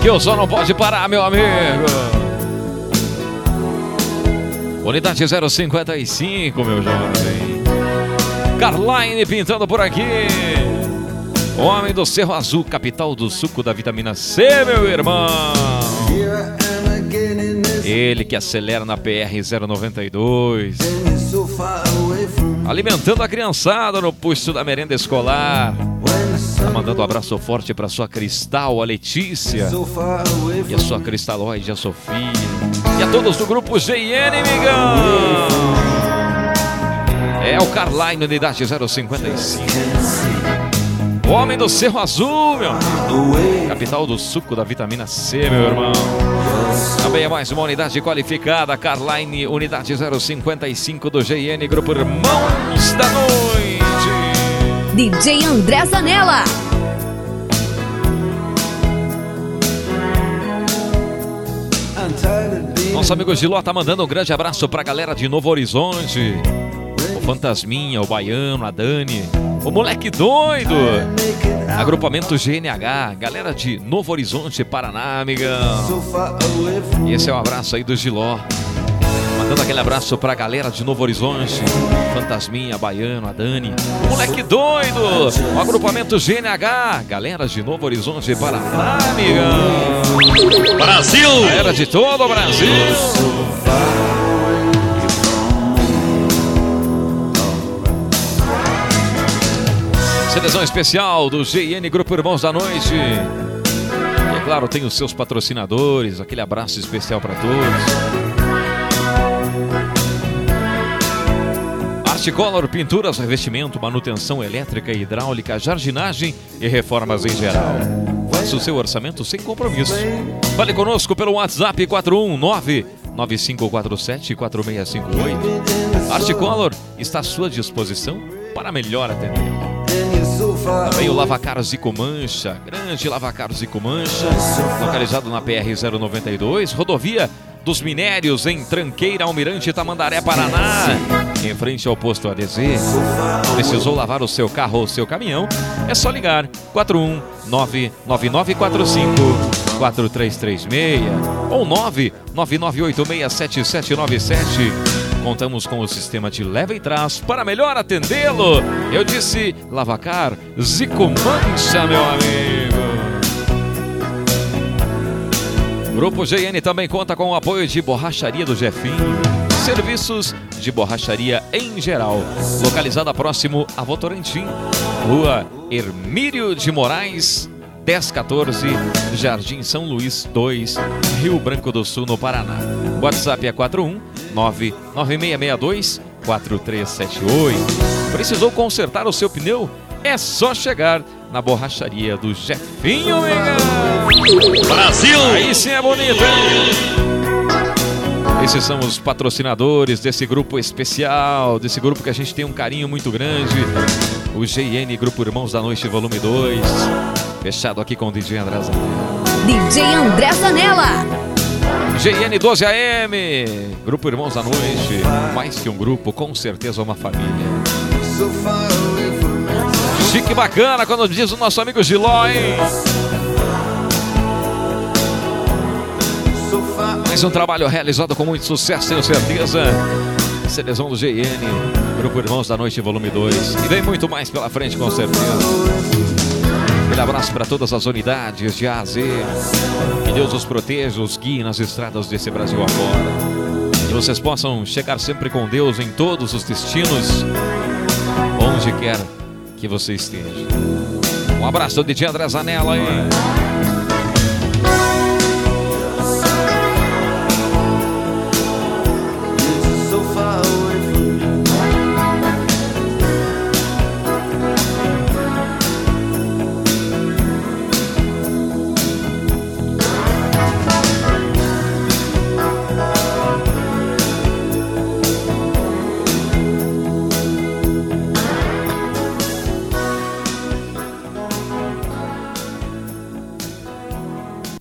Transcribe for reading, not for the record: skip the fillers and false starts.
Que o som não pode parar, meu amigo. Unidade 055, meu jovem. Carline pintando por aqui. Homem do Cerro Azul, capital do suco da vitamina C, meu irmão. Ele que acelera na PR-092. Alimentando a criançada no posto da merenda escolar. Tá mandando um abraço forte pra sua Cristal, a Letícia. E a sua Cristalóide, a Sofia. E a todos do grupo GN, migão. É o Carline, unidade 055. O homem do Cerro Azul, meu amigo. Capital do suco da vitamina C, meu irmão. Também é mais uma unidade qualificada. Carline, unidade 055 do GN, Grupo Irmãos da Noite. DJ André Zanella. Nosso amigo Giló tá mandando um grande abraço pra galera de Novo Horizonte. O Fantasminha, o Baiano, a Dani, o Moleque Doido, agrupamento GNH, galera de Novo Horizonte, Paraná, amigão. E esse é um abraço aí do Giló. Mandando aquele abraço pra galera de Novo Horizonte, Fantasminha, Baiano, a Dani, o Moleque Doido, o agrupamento GNH, galera de Novo Horizonte, Paraná, amigão. Brasil! Galera de todo o Brasil. Seleção especial do GN Grupo Irmãos da Noite. E é claro, tem os seus patrocinadores. Aquele abraço especial para todos. Articolor, pinturas, revestimento, manutenção elétrica e hidráulica, jardinagem e reformas em geral. Faça o seu orçamento sem compromisso. Fale conosco pelo WhatsApp 419-9547-4658. Articolor está à sua disposição para melhor atender. Também o Lavacar Zico Mancha, grande Lavacar Zico Mancha, localizado na PR-092, rodovia dos Minérios, em Tranqueira, Almirante Tamandaré, Paraná, em frente ao posto ADZ. Precisou lavar o seu carro ou o seu caminhão? É só ligar 419-9945-4336 ou 999867797. Contamos com o sistema de leva e trás para melhor atendê-lo. Eu disse Lavacar Zico Mancha, meu amigo. Grupo GN também conta com o apoio de Borracharia do Jefinho. Serviços de borracharia em geral. Localizada próximo a Votorantim. Rua Hermílio de Moraes, 1014, Jardim São Luís 2, Rio Branco do Sul, no Paraná. WhatsApp é 41996624378. Precisou consertar o seu pneu? É só chegar na borracharia do Jefinho, amiga. Brasil! Aí sim é bonito, hein? Esses são os patrocinadores desse grupo especial, desse grupo que a gente tem um carinho muito grande. O GN Grupo Irmãos da Noite, volume 2. Fechado aqui com o DJ André Zanella. DJ André Zanella. GN 12 AM, Grupo Irmãos da Noite. Mais que um grupo, com certeza uma família. Chique bacana, quando diz o nosso amigo Giló, hein? Mais um trabalho realizado com muito sucesso, tenho certeza. Seleção do GN, Grupo Irmãos da Noite, volume 2. E vem muito mais pela frente, com certeza. Aquele abraço para todas as unidades de A a Z. Que Deus os proteja, os guie nas estradas desse Brasil afora. Que vocês possam chegar sempre com Deus em todos os destinos, onde quer que você esteja. Um abraço do DJ André Zanella, hein?